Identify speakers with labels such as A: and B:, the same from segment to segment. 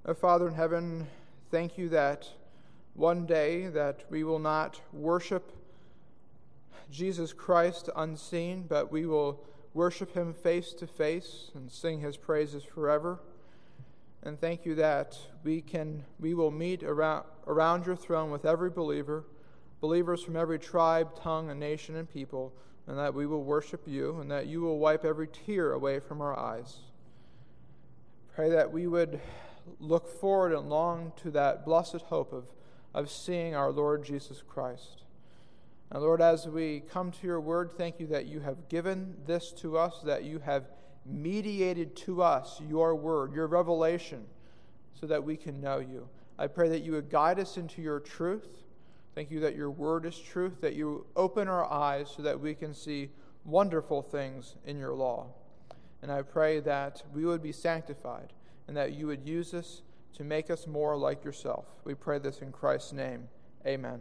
A: Father in heaven, thank you that one day that we will not worship Jesus Christ unseen, but we will worship him face to face and sing his praises forever. And thank you that we will meet around your throne with every believer, believers from every tribe, tongue, and nation and people, and that we will worship you, and that you will wipe every tear away from our eyes. Pray that we would look forward and long to that blessed hope of seeing our Lord Jesus Christ. And Lord, as we come to your word, thank you that you have given this to us, that you have mediated to us your word, your revelation, so that we can know you. I pray that you would guide us into your truth. Thank you that your word is truth, that you open our eyes so that we can see wonderful things in your law. And I pray that we would be sanctified and that you would use us to make us more like yourself. We pray this in Christ's name. Amen.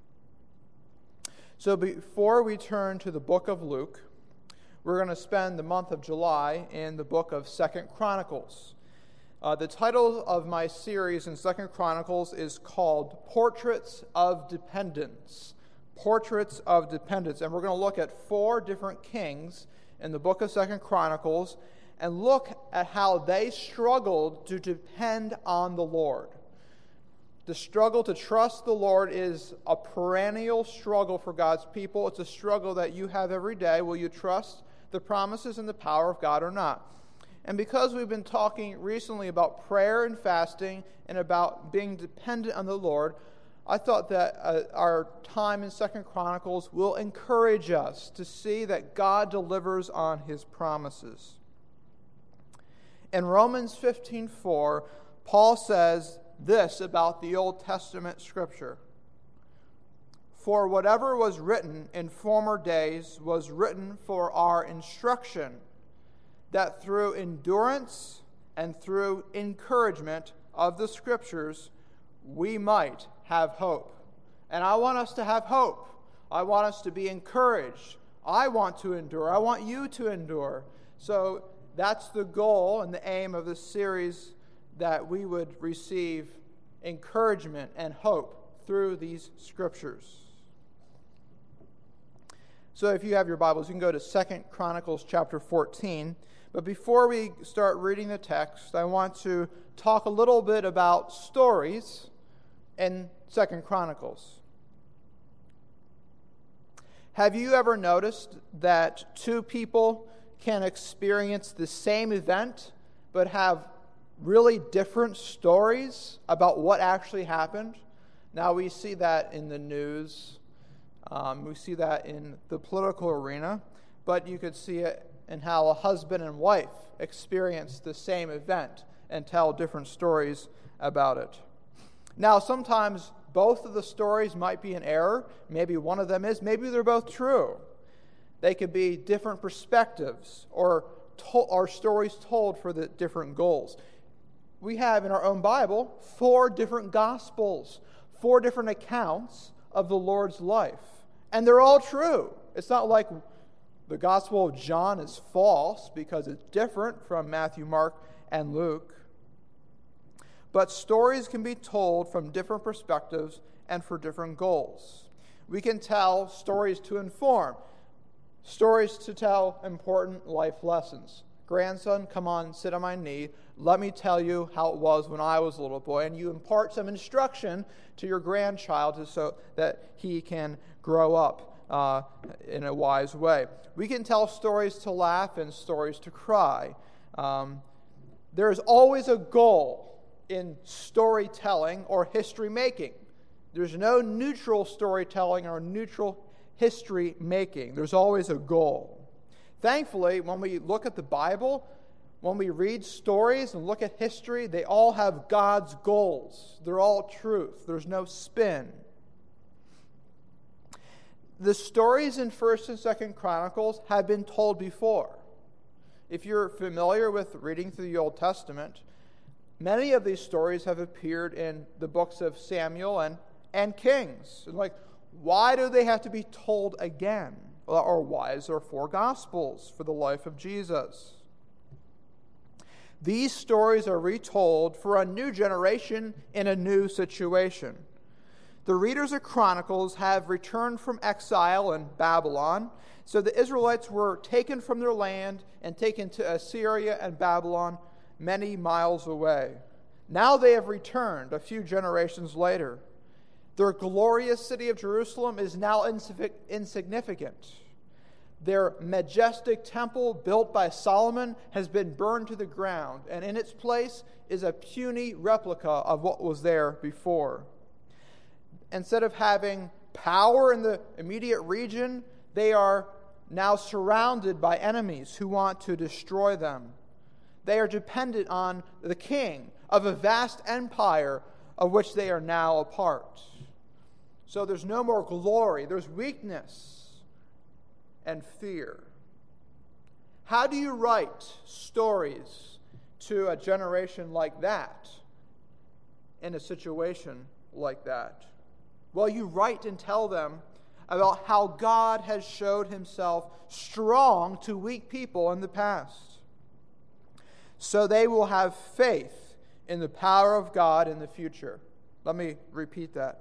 A: So before we turn to the book of Luke, we're going to spend the month of July in the book of 2 Chronicles. The title of my series in 2 Chronicles is called Portraits of Dependence. Portraits of Dependence. And we're going to look at 4 different kings in the book of 2 Chronicles and look at how they struggled to depend on the Lord. The struggle to trust the Lord is a perennial struggle for God's people. It's a struggle that you have every day. Will you trust the promises and the power of God or not? And because we've been talking recently about prayer and fasting and about being dependent on the Lord, I thought that our time in 2 Chronicles will encourage us to see that God delivers on his promises. In Romans 15:4, Paul says this about the Old Testament scripture. For whatever was written in former days was written for our instruction, that through endurance and through encouragement of the scriptures we might have hope. And I want us to have hope. I want us to be encouraged. I want to endure. I want you to endure. So that's the goal and the aim of this series, that we would receive encouragement and hope through these scriptures. So if you have your Bibles, you can go to 2 Chronicles chapter 14. But before we start reading the text, I want to talk a little bit about stories in 2 Chronicles. Have you ever noticed that 2 people can experience the same event but have really different stories about what actually happened? Now, we see that in the news. We see that in the political arena. But you could see it in how a husband and wife experience the same event and tell different stories about it. Now, sometimes both of the stories might be in error. Maybe one of them is. Maybe they're both true. They could be different perspectives or stories told for the different goals. We have in our own Bible 4 different Gospels, 4 different accounts of the Lord's life. And they're all true. It's not like the Gospel of John is false because it's different from Matthew, Mark, and Luke. But stories can be told from different perspectives and for different goals. We can tell stories to inform, stories to tell important life lessons. Grandson, come on, sit on my knee. Let me tell you how it was when I was a little boy. And you impart some instruction to your grandchild so that he can grow up in a wise way. We can tell stories to laugh and stories to cry. There's always a goal in storytelling or history making. There's no neutral storytelling or neutral history making. There's always a goal. Thankfully, when we look at the Bible, when we read stories and look at history, they all have God's goals. They're all truth. There's no spin. The stories in 1st and 2nd Chronicles have been told before. If you're familiar with reading through the Old Testament, many of these stories have appeared in the books of Samuel and Kings. And why do they have to be told again? Or why is there 4 Gospels for the life of Jesus? These stories are retold for a new generation in a new situation. The readers of Chronicles have returned from exile in Babylon, so the Israelites were taken from their land and taken to Assyria and Babylon many miles away. Now they have returned a few generations later. Their glorious city of Jerusalem is now insignificant. Their majestic temple, built by Solomon, has been burned to the ground, and in its place is a puny replica of what was there before. Instead of having power in the immediate region, they are now surrounded by enemies who want to destroy them. They are dependent on the king of a vast empire of which they are now a part. So there's no more glory, there's weakness and fear. How do you write stories to a generation like that in a situation like that? Well, you write and tell them about how God has showed himself strong to weak people in the past, so they will have faith in the power of God in the future. Let me repeat that.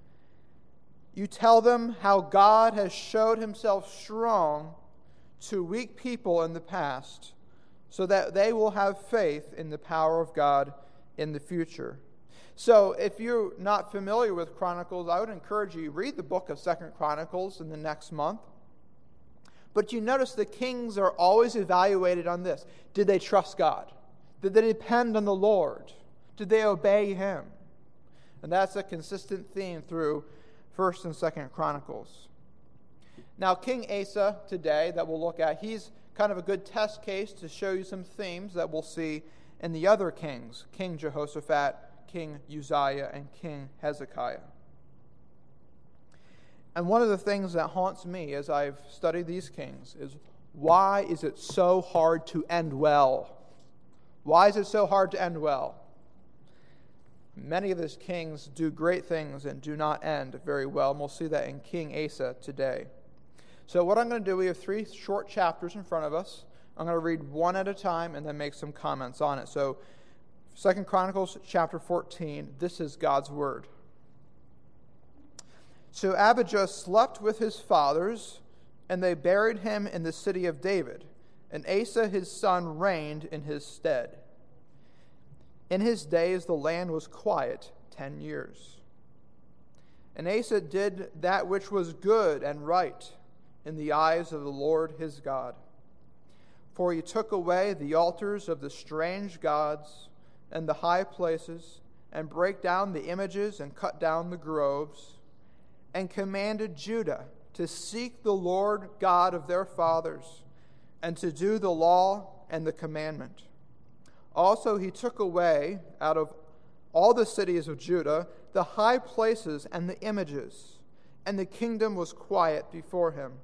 A: You tell them how God has showed himself strong to weak people in the past, so that they will have faith in the power of God in the future. So if you're not familiar with Chronicles, I would encourage you to read the book of 2nd Chronicles in the next month. But you notice the kings are always evaluated on this. Did they trust God? Did they depend on the Lord? Did they obey him? And that's a consistent theme through 1st and 2nd Chronicles. Now, King Asa today that we'll look at, he's kind of a good test case to show you some themes that we'll see in the other kings, King Jehoshaphat, King Uzziah, and King Hezekiah. And one of the things that haunts me as I've studied these kings is, why is it so hard to end well? Why is it so hard to end well? Many of these kings do great things and do not end very well, and we'll see that in King Asa today. So what I'm going to do, we have 3 short chapters in front of us. I'm going to read one at a time and then make some comments on it. So 2 Chronicles chapter 14, this is God's word. So Abijah slept with his fathers, and they buried him in the city of David, and Asa his son reigned in his stead. In his days the land was quiet 10 years. And Asa did that which was good and right in the eyes of the Lord his God. For he took away the altars of the strange gods and the high places, and brake down the images and cut down the groves, and commanded Judah to seek the Lord God of their fathers, and to do the law and the commandment. Also he took away out of all the cities of Judah the high places and the images, and the kingdom was quiet before him.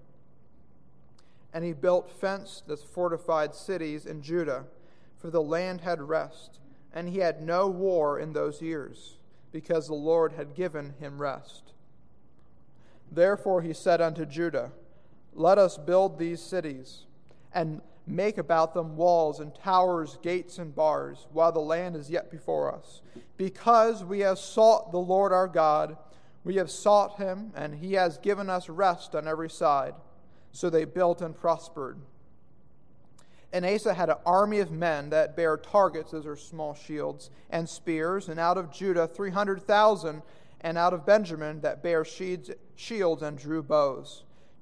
A: And he built fenced, fortified cities in Judah, for the land had rest, and he had no war in those years, because the Lord had given him rest. Therefore he said unto Judah, Let us build these cities, and make about them walls and towers, gates and bars, while the land is yet before us. Because we have sought the Lord our God, we have sought him, and he has given us rest on every side. So they built and prospered. And Asa had an army of men that bare targets, those are small shields, and spears, and out of Judah 300,000, and out of Benjamin that bare shields and drew bows,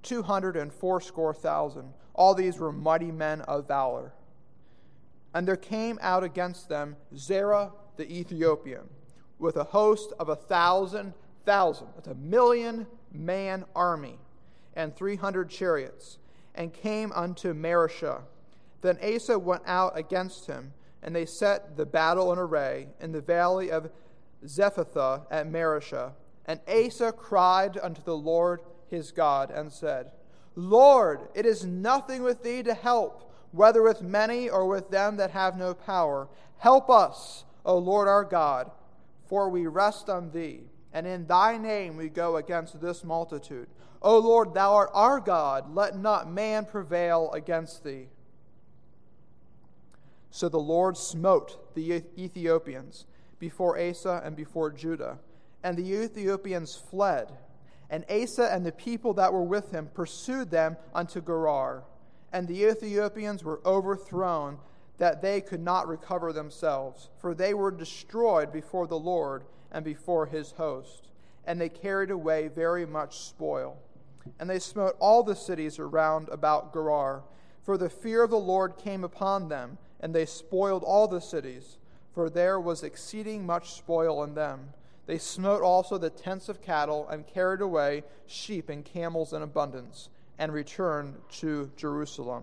A: 280,000. All these were mighty men of valor. And there came out against them Zerah the Ethiopian, with a host of 1,000,000. That's 1,000,000-man army, and 300 chariots, and came unto Mareshah. Then Asa went out against him, and they set the battle in array in the valley of Zephathah at Mareshah. And Asa cried unto the Lord his God, and said, Lord, it is nothing with thee to help, whether with many or with them that have no power. Help us, O Lord our God, for we rest on thee, and in thy name we go against this multitude. O Lord, thou art our God, let not man prevail against thee. So the Lord smote the Ethiopians before Asa and before Judah, and the Ethiopians fled. And Asa and the people that were with him pursued them unto Gerar. And the Ethiopians were overthrown, that they could not recover themselves, for they were destroyed before the Lord and before his host. And they carried away very much spoil. And they smote all the cities around about Gerar, for the fear of the Lord came upon them, and they spoiled all the cities, for there was exceeding much spoil in them. They smote also the tents of cattle, and carried away sheep and camels in abundance, and returned to Jerusalem.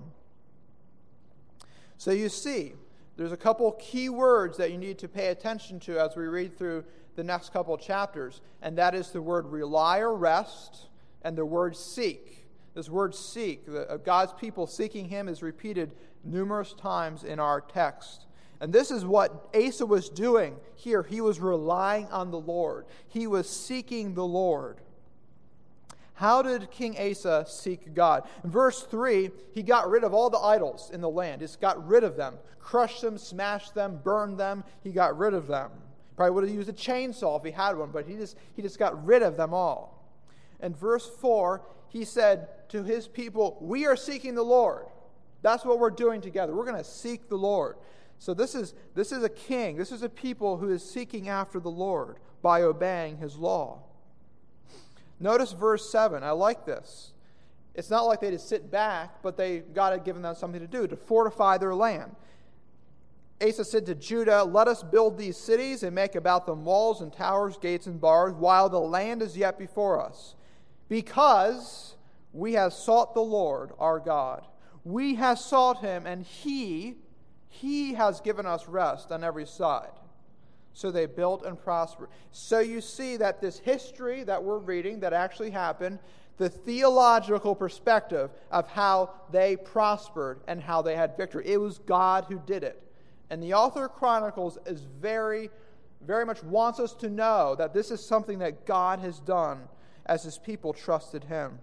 A: So you see, there's a couple key words that you need to pay attention to as we read through the next couple chapters, and that is the word rely or rest, and the word seek. This word seek, God's people seeking him, is repeated numerous times in our text. And this is what Asa was doing here. He was relying on the Lord. He was seeking the Lord. How did King Asa seek God? In verse 3, he got rid of all the idols in the land. He just got rid of them. Crushed them, smashed them, burned them. He got rid of them. Probably would have used a chainsaw if he had one, but he just got rid of them all. In verse 4, he said to his people, we are seeking the Lord. That's what we're doing together. We're going to seek the Lord. So this is a king. This is a people who is seeking after the Lord by obeying his law. Notice verse 7. I like this. It's not like they just sit back, but God had given them something to do, to fortify their land. Asa said to Judah, let us build these cities and make about them walls and towers, gates and bars, while the land is yet before us. Because we have sought the Lord our God. We have sought him, and he has given us rest on every side. So they built and prospered. So you see that this history that we're reading that actually happened, the theological perspective of how they prospered and how they had victory. It was God who did it. And the author of Chronicles is very, very much wants us to know that this is something that God has done as his people trusted him.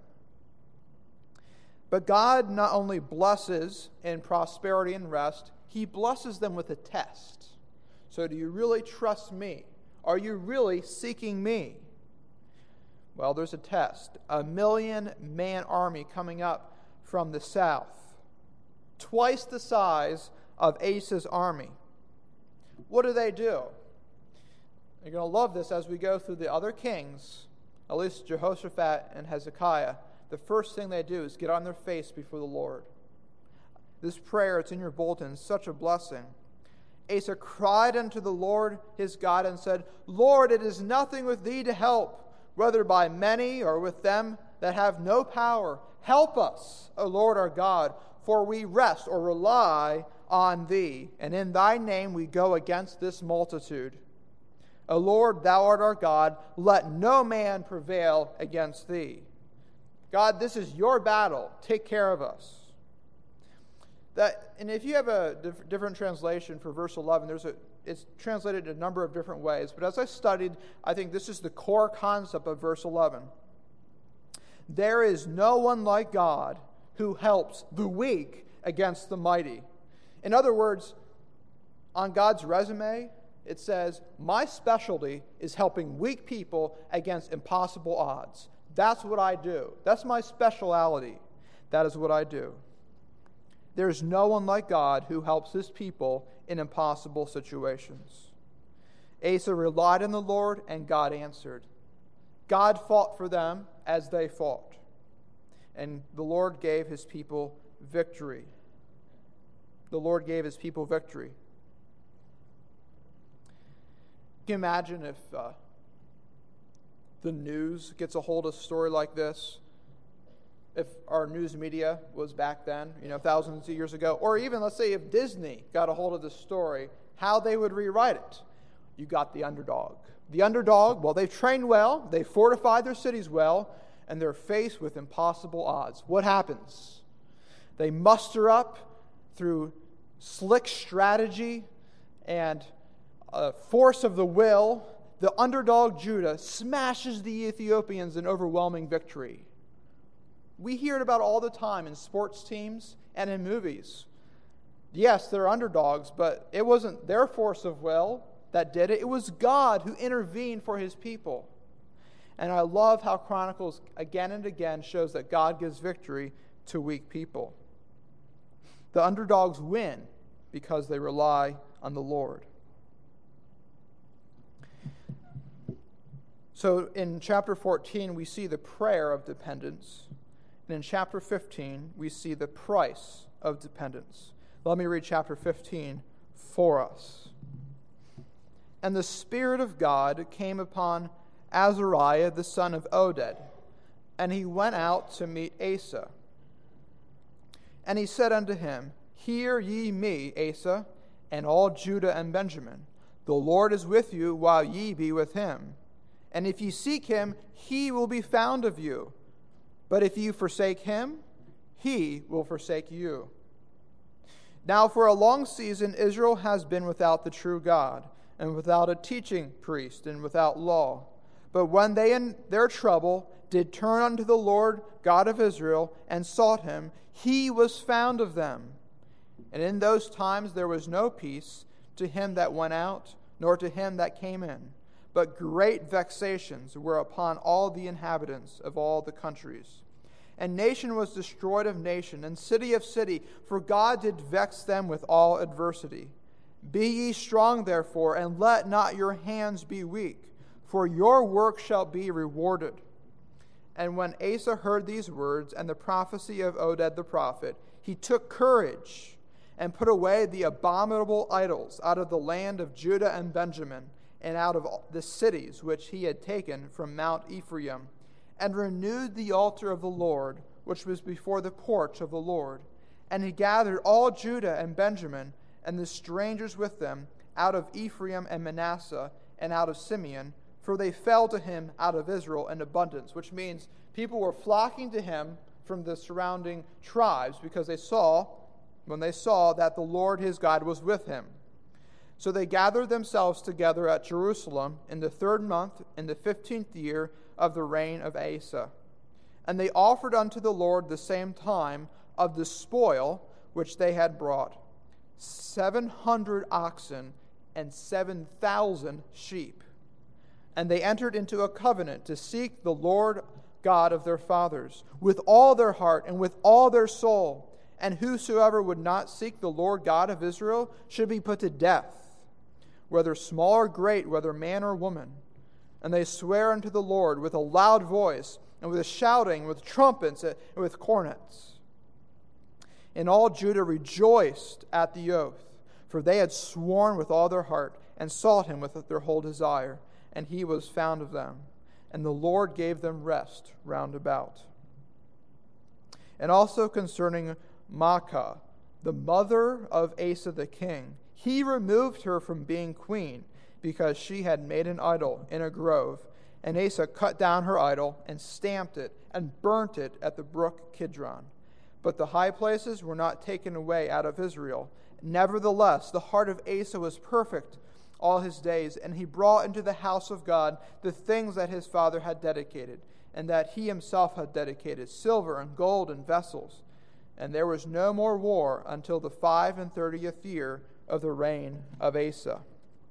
A: But God not only blesses in prosperity and rest, he blesses them with a test. So do you really trust me? Are you really seeking me? Well, there's a test. A 1,000,000-man army coming up from the south. Twice the size of Asa's army. What do? You're going to love this as we go through the other kings, at least Jehoshaphat and Hezekiah. The first thing they do is get on their face before the Lord. This prayer, it's in your bulletin, is such a blessing. Asa cried unto the Lord his God and said, Lord, it is nothing with thee to help, whether by many or with them that have no power. Help us, O Lord our God, for we rest or rely on thee, and in thy name we go against this multitude. O Lord, thou art our God, let no man prevail against thee. God, this is your battle. Take care of us. And if you have a different translation for verse 11, it's translated in a number of different ways. But as I studied, I think this is the core concept of verse 11. There is no one like God who helps the weak against the mighty. In other words, on God's resume, it says, my specialty is helping weak people against impossible odds. That's what I do. That's my speciality. That is what I do. There's no one like God who helps his people in impossible situations. Asa relied on the Lord, and God answered. God fought for them as they fought. And the Lord gave his people victory. The Lord gave his people victory. Can you imagine if the news gets a hold of a story like this? If our news media was back then, thousands of years ago, or even, let's say, if Disney got a hold of this story, how they would rewrite it. You got the underdog. The underdog, well, they've trained well, they fortified their cities well, and they're faced with impossible odds. What happens? They muster up through slick strategy and force of the will. The underdog Judah smashes the Ethiopians in overwhelming victory. We hear it about all the time in sports teams and in movies. Yes, they're underdogs, but it wasn't their force of will that did it. It was God who intervened for his people. And I love how Chronicles again and again shows that God gives victory to weak people. The underdogs win because they rely on the Lord. So in chapter 14, we see the prayer of dependence. And in chapter 15, we see the price of dependence. Let me read chapter 15 for us. And the Spirit of God came upon Azariah the son of Oded, and he went out to meet Asa. And he said unto him, Hear ye me, Asa, and all Judah and Benjamin. The Lord is with you while ye be with him. And if ye seek him, he will be found of you. But if you forsake him, he will forsake you. Now for a long season Israel has been without the true God, and without a teaching priest, and without law. But when they in their trouble did turn unto the Lord God of Israel, and sought him, he was found of them. And in those times there was no peace to him that went out, nor to him that came in. But great vexations were upon all the inhabitants of all the countries. And nation was destroyed of nation, and city of city, for God did vex them with all adversity. Be ye strong, therefore, and let not your hands be weak, for your work shall be rewarded. And when Asa heard these words and the prophecy of Oded the prophet, he took courage and put away the abominable idols out of the land of Judah and Benjamin, and out of the cities which he had taken from Mount Ephraim, and renewed the altar of the Lord, which was before the porch of the Lord. And he gathered all Judah and Benjamin, and the strangers with them, out of Ephraim and Manasseh, and out of Simeon, for they fell to him out of Israel in abundance, which means people were flocking to him from the surrounding tribes, because when they saw that the Lord his God was with him. So they gathered themselves together at Jerusalem in the 3rd month, in the 15th year of the reign of Asa. And they offered unto the Lord the same time of the spoil which they had brought, 700 oxen and 7,000 sheep. And they entered into a covenant to seek the Lord God of their fathers with all their heart and with all their soul. And whosoever would not seek the Lord God of Israel should be put to death, whether small or great, whether man or woman. And they swear unto the Lord with a loud voice, and with a shouting, with trumpets, and with cornets. And all Judah rejoiced at the oath, for they had sworn with all their heart, and sought him with their whole desire, and he was found of them. And the Lord gave them rest round about. And also concerning Maacah, the mother of Asa the king, he removed her from being queen, because she had made an idol in a grove. And Asa cut down her idol, and stamped it, and burnt it at the brook Kidron. But the high places were not taken away out of Israel. Nevertheless, the heart of Asa was perfect all his days, and he brought into the house of God the things that his father had dedicated, and that he himself had dedicated, silver and gold and vessels. And there was no more war until the 35th year of the reign of Asa.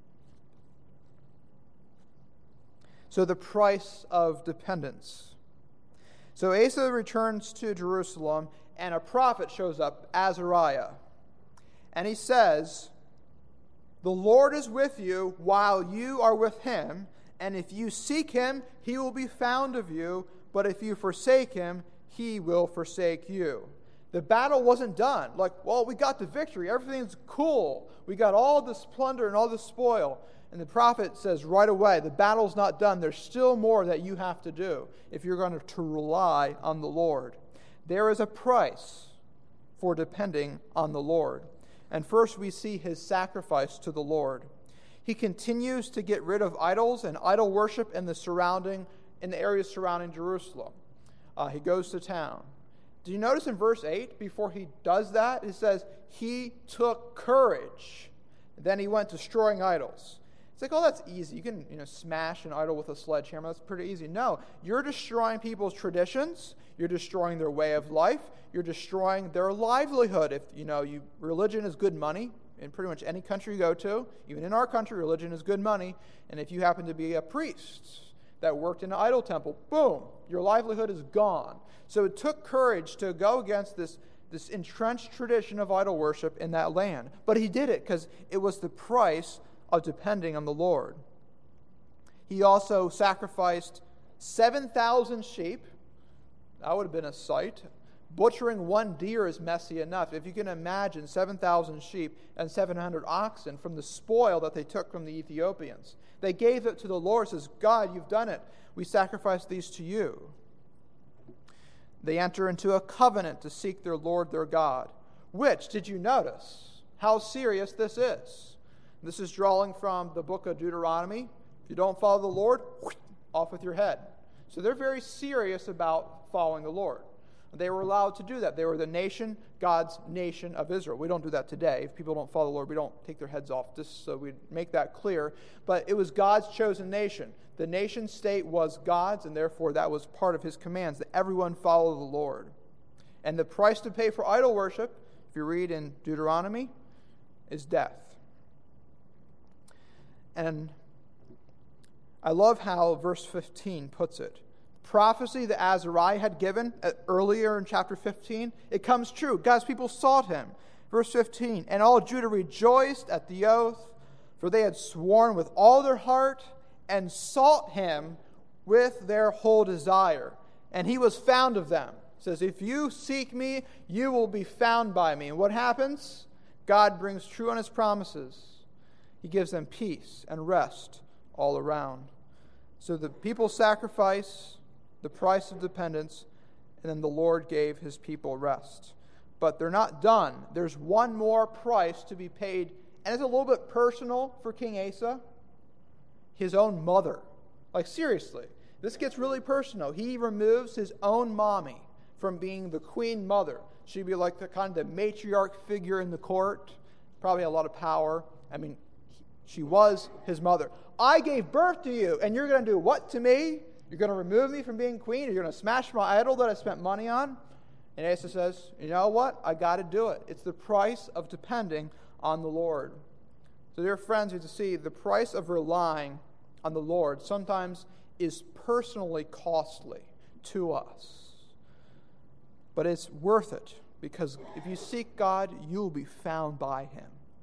A: So the price of dependence. So Asa returns to Jerusalem, and a prophet shows up, Azariah. And he says, The Lord is with you while you are with him, and if you seek him, he will be found of you, but if you forsake him, he will forsake you. The battle wasn't done. We got the victory. Everything's cool. We got all this plunder and all this spoil. And the prophet says right away, the battle's not done. There's still more that you have to do if you're going to rely on the Lord. There is a price for depending on the Lord. And first we see his sacrifice to the Lord. He continues to get rid of idols and idol worship in the areas surrounding Jerusalem. He goes to town. Do you notice in verse 8, before he does that, it says, he took courage. Then he went destroying idols. It's like, oh, that's easy. You can, smash an idol with a sledgehammer. That's pretty easy. No, you're destroying people's traditions. You're destroying their way of life. You're destroying their livelihood. If, religion is good money in pretty much any country you go to. Even in our country, religion is good money. And if you happen to be a priest that worked in an idol temple, boom, your livelihood is gone. So it took courage to go against this entrenched tradition of idol worship in that land. But he did it because it was the price of depending on the Lord. He also sacrificed 7,000 sheep. That would have been a sight. Butchering one deer is messy enough. If you can imagine 7,000 sheep and 700 oxen from the spoil that they took from the Ethiopians. They gave it to the Lord, says, God, you've done it. We sacrifice these to you. They enter into a covenant to seek their Lord, their God. Which, did you notice how serious this is? This is drawing from the book of Deuteronomy. If you don't follow the Lord, off with your head. So they're very serious about following the Lord. They were allowed to do that. They were the nation, God's nation of Israel. We don't do that today. If people don't follow the Lord, we don't take their heads off, just so we make that clear. But it was God's chosen nation. The nation state was God's, and therefore that was part of his commands, that everyone follow the Lord. And the price to pay for idol worship, if you read in Deuteronomy, is death. And I love how verse 15 puts it. Prophecy that Azariah had given earlier in chapter 15, it comes true. God's people sought him. Verse 15, and all Judah rejoiced at the oath, for they had sworn with all their heart and sought him with their whole desire. And he was found of them. It says, if you seek me, you will be found by me. And what happens? God brings true on his promises. He gives them peace and rest all around. So the people sacrifice the price of dependence, and then the Lord gave his people rest. But they're not done. There's one more price to be paid, and it's a little bit personal for King Asa. His own mother. Like, seriously, this gets really personal. He removes his own mommy from being the queen mother. She'd be like the kind of the matriarch figure in the court, probably a lot of power. I mean, she was his mother. I gave birth to you, and you're going to do what to me? You're going to remove me from being queen? You're going to smash my idol that I spent money on? And Asa says, you know what? I got to do it. It's the price of depending on the Lord. So, dear friends, you have to see the price of relying on the Lord sometimes is personally costly to us. But it's worth it, because if you seek God, you will be found by him.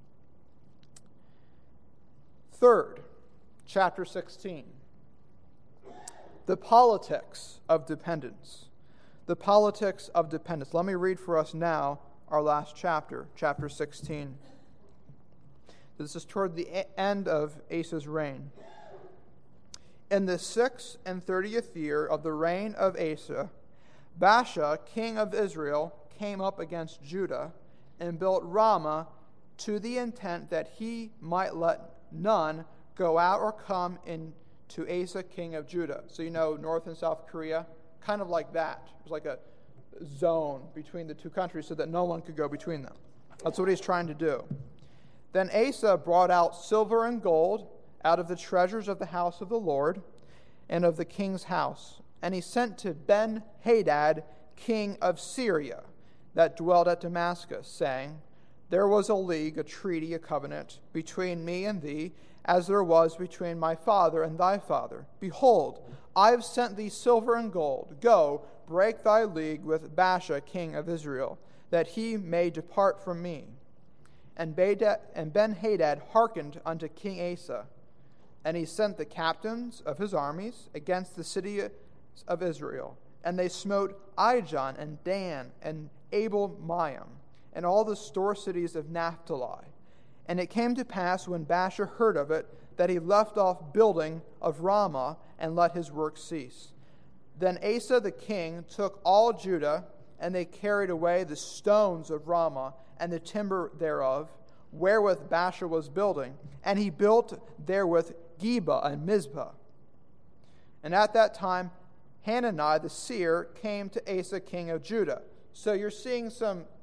A: Third, chapter 16. The politics of dependence. The politics of dependence. Let me read for us now our last chapter, chapter 16. This is toward the end of Asa's reign. In the 6th and 30th year of the reign of Asa, Baasha, king of Israel, came up against Judah and built Ramah to the intent that he might let none go out or come in to Asa, king of Judah. So North and South Korea, kind of like that. There's like a zone between the two countries so that no one could go between them. That's what he's trying to do. Then Asa brought out silver and gold out of the treasures of the house of the Lord and of the king's house. And he sent to Ben-Hadad, king of Syria, that dwelt at Damascus, saying, there was a league, a treaty, a covenant between me and thee, as there was between my father and thy father. Behold, I have sent thee silver and gold. Go, break thy league with Baasha, king of Israel, that he may depart from me. And Ben-Hadad hearkened unto King Asa, and he sent the captains of his armies against the city of Israel. And they smote Ijon and Dan and Abel-Maim, and all the store cities of Naphtali. And it came to pass, when Baasha heard of it, that he left off building of Ramah and let his work cease. Then Asa the king took all Judah, and they carried away the stones of Ramah and the timber thereof, wherewith Baasha was building. And he built therewith Geba and Mizpah. And at that time Hanani the seer came to Asa king of Judah. So you're seeing some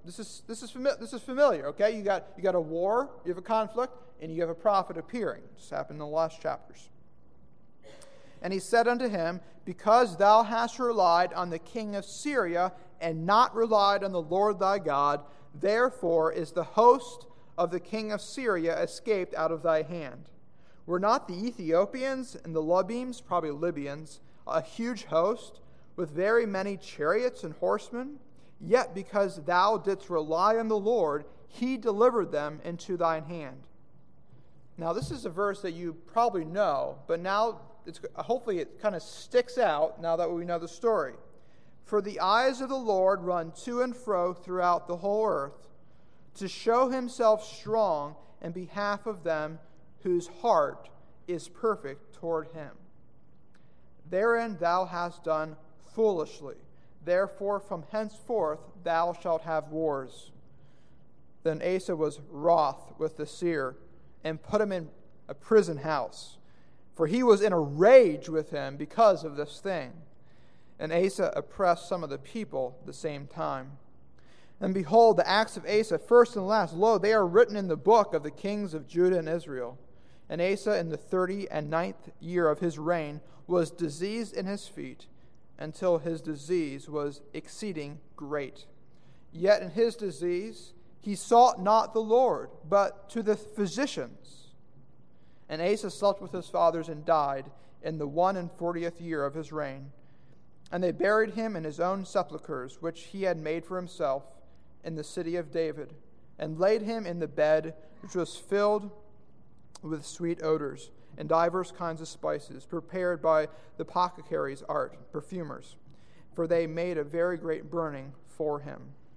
A: this is familiar, okay? You got a war, you have a conflict, and you have a prophet appearing. This happened in the last chapters. And he said unto him, because thou hast relied on the king of Syria, and not relied on the Lord thy God, therefore is the host of the king of Syria escaped out of thy hand. Were not the Ethiopians and the Lubims, probably Libyans, a huge host, with very many chariots and horsemen? Yet because thou didst rely on the Lord, he delivered them into thine hand. Now this is a verse that you probably know, but now hopefully it kind of sticks out now that we know the story. For the eyes of the Lord run to and fro throughout the whole earth, to show himself strong in behalf of them whose heart is perfect toward him. Therein thou hast done foolishly. Therefore from henceforth thou shalt have wars. Then Asa was wroth with the seer, and put him in a prison house, for he was in a rage with him because of this thing. And Asa oppressed some of the people at the same time. And behold, the acts of Asa, first and last, lo, they are written in the book of the kings of Judah and Israel. And Asa, in the 39th year of his reign, was diseased in his feet, until his disease was exceeding great. Yet in his disease he sought not the Lord, but to the physicians. And Asa slept with his fathers and died in the 41st year of his reign. And they buried him in his own sepulchres, which he had made for himself in the city of David, and laid him in the bed which was filled with sweet odors, and divers kinds of spices, prepared by the apothecaries' art, perfumers, for they made a very great burning for him.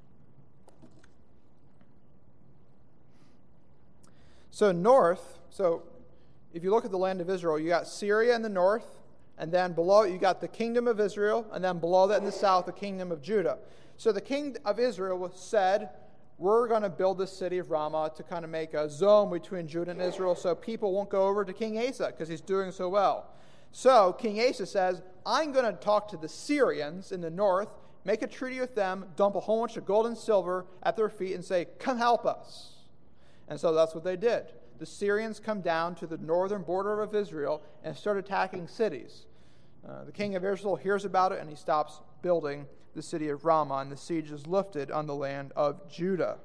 A: So if you look at the land of Israel, you got Syria in the north, and then below it you got the kingdom of Israel, and then below that in the south, the kingdom of Judah. So the king of Israel said, we're going to build this city of Ramah to kind of make a zone between Judah and Israel so people won't go over to King Asa because he's doing so well. So King Asa says, I'm going to talk to the Syrians in the north, make a treaty with them, dump a whole bunch of gold and silver at their feet and say, come help us. And so that's what they did. The Syrians come down to the northern border of Israel and start attacking cities. The king of Israel hears about it and he stops building the city of Ramah, and the siege is lifted on the land of Judah.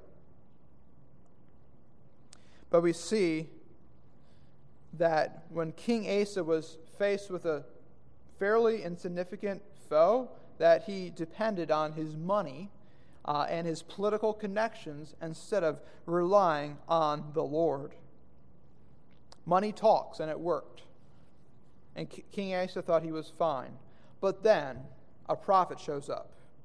A: But we see that when King Asa was faced with a fairly insignificant foe, that he depended on his money and his political connections instead of relying on the Lord. Money talks, and it worked. And King Asa thought he was fine. But then a prophet shows up.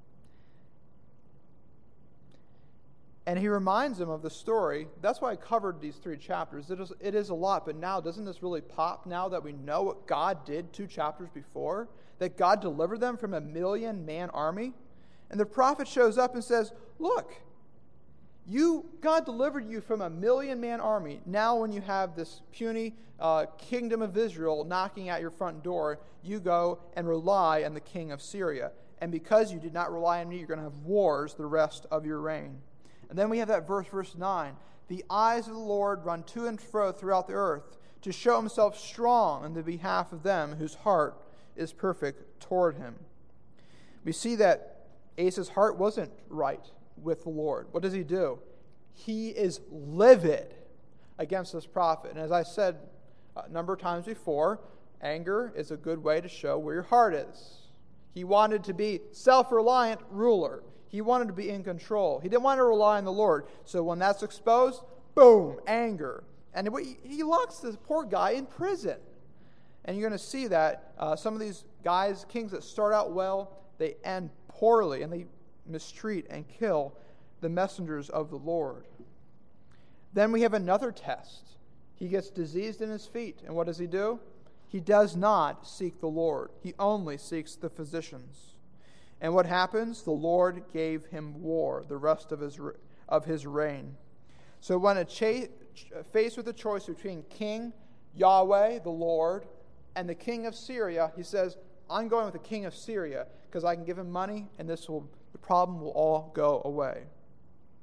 A: And he reminds him of the story. That's why I covered these 3 chapters. It is a lot, but now doesn't this really pop now that we know what God did 2 chapters before? That God delivered them from a 1,000,000-man army? And the prophet shows up and says, look, God delivered you from a 1,000,000-man army. Now when you have this puny kingdom of Israel knocking at your front door, you go and rely on the king of Syria. And because you did not rely on me, you're going to have wars the rest of your reign. And then we have that verse 9. The eyes of the Lord run to and fro throughout the earth to show himself strong on the behalf of them whose heart is perfect toward him. We see that Asa's heart wasn't right with the Lord. What does he do? He is livid against this prophet. And as I said a number of times before, anger is a good way to show where your heart is. He wanted to be self-reliant ruler. He wanted to be in control. He didn't want to rely on the Lord. So when that's exposed, boom, anger. And he locks this poor guy in prison. And you're going to see that some of these guys, kings that start out well, they end poorly, and they mistreat and kill the messengers of the Lord. Then we have another test. He gets diseased in his feet. And what does he do? He does not seek the Lord. He only seeks the physicians. And what happens? The Lord gave him war the rest of his reign. So when faced with a choice between King Yahweh, the Lord, and the king of Syria, he says, I'm going with the king of Syria because I can give him money and the problem will all go away.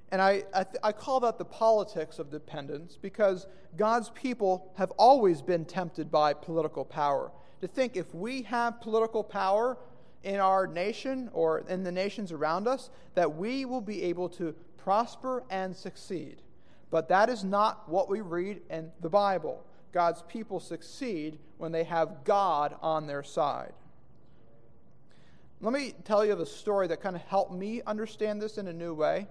A: And I call that the politics of dependence because God's people have always been tempted by political power. To think if we have political power in our nation or in the nations around us, that we will be able to prosper and succeed. But that is not what we read in the Bible. God's people succeed when they have God on their side. Let me tell you the story that kind of helped me understand this in a new way.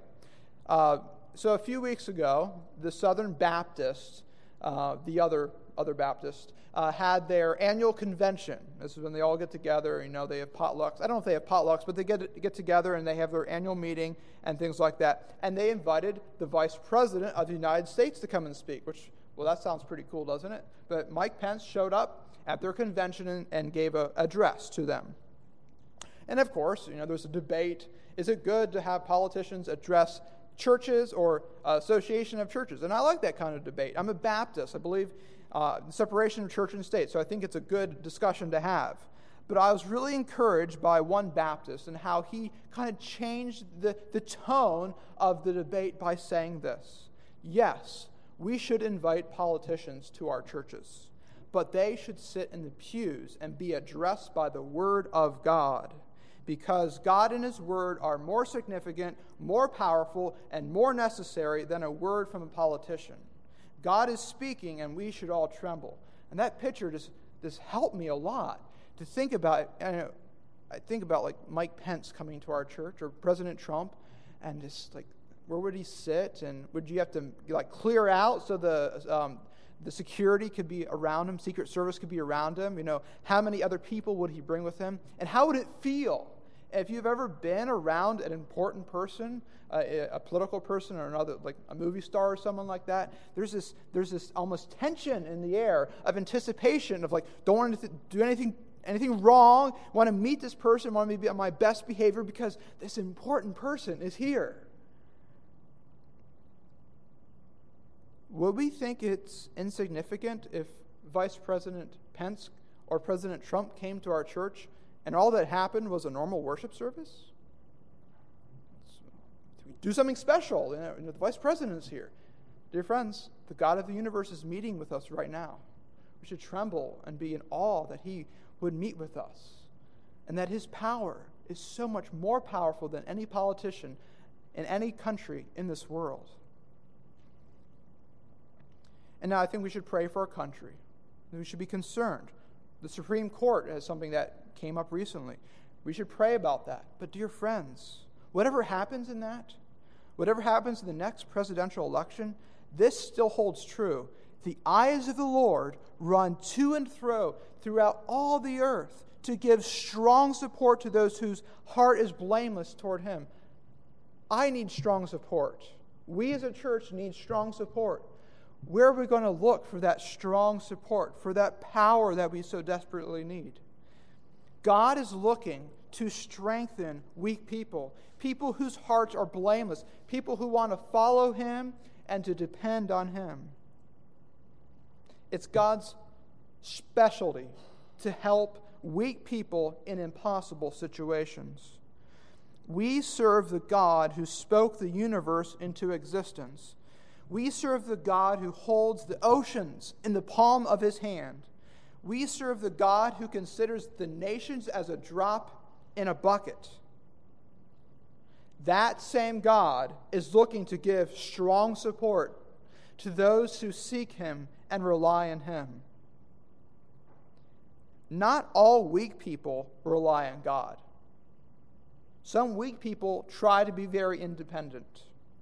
A: So a few weeks ago, the Southern Baptists, the other Baptists, had their annual convention. This is when they all get together. They have potlucks. I don't know if they have potlucks, but they get together and they have their annual meeting and things like that. And they invited the Vice President of the United States to come and speak, which, well, that sounds pretty cool, doesn't it? But Mike Pence showed up at their convention and gave an address to them. And of course, there's a debate. Is it good to have politicians address churches or association of churches? And I like that kind of debate. I'm a Baptist. I believe in separation of church and state, so I think it's a good discussion to have. But I was really encouraged by one Baptist and how he kind of changed the tone of the debate by saying this: yes, we should invite politicians to our churches, but they should sit in the pews and be addressed by the Word of God, because God and His Word are more significant, more powerful, and more necessary than a word from a politician. God is speaking, and we should all tremble. And that picture just helped me a lot to think about. I think about like Mike Pence coming to our church or President Trump, and just like, where would he sit? And would you have to like clear out so the security could be around him, Secret Service could be around him? How many other people would he bring with him? And how would it feel if you've ever been around an important person, a political person or another, like a movie star or someone like that? There's this almost tension in the air of anticipation of like, don't want to do anything wrong, want to meet this person, want to be on my best behavior because this important person is here. Would we think it's insignificant if Vice President Pence or President Trump came to our church and all that happened was a normal worship service? Do something special. The Vice President is here. Dear friends, the God of the universe is meeting with us right now. We should tremble and be in awe that He would meet with us, and that His power is so much more powerful than any politician in any country in this world. And now I think we should pray for our country. We should be concerned. The Supreme Court has something that came up recently. We should pray about that. But dear friends, whatever happens in that, whatever happens in the next presidential election, this still holds true. The eyes of the Lord run to and fro throughout all the earth to give strong support to those whose heart is blameless toward Him. I need strong support. We as a church need strong support. Where are we going to look for that strong support, for that power that we so desperately need? God is looking to strengthen weak people, people whose hearts are blameless, people who want to follow Him and to depend on Him. It's God's specialty to help weak people in impossible situations. We serve the God who spoke the universe into existence. We serve the God who holds the oceans in the palm of His hand. We serve the God who considers the nations as a drop in a bucket. That same God is looking to give strong support to those who seek Him and rely on Him. Not all weak people rely on God. Some weak people try to be very independent.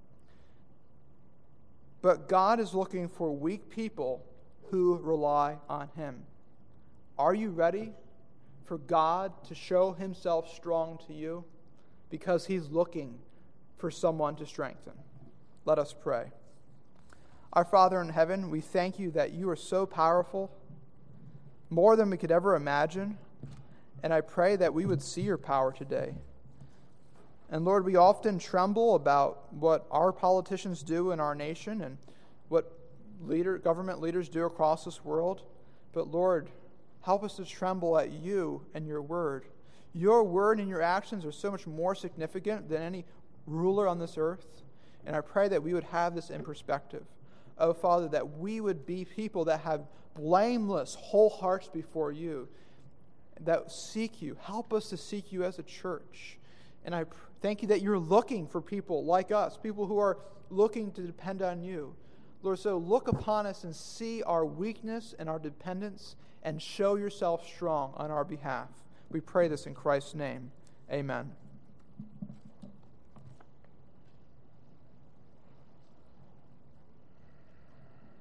A: But God is looking for weak people who rely on Him. Are you ready for God to show Himself strong to you? Because He's looking for someone to strengthen. Let us pray. Our Father in heaven, we thank You that You are so powerful, more than we could ever imagine. And I pray that we would see Your power today. And Lord, we often tremble about what our politicians do in our nation and what government leaders do across this world. But Lord, help us to tremble at You and Your word. Your word and Your actions are so much more significant than any ruler on this earth. And I pray that we would have this in perspective. Oh, Father, that we would be people that have blameless, whole hearts before you, that seek you. Help us to seek you as a church. And I thank you that you're looking for people like us, people who are looking to depend on you. Lord, so look upon us and see our weakness and our dependence and show yourself strong on our behalf. We pray this in Christ's name. Amen.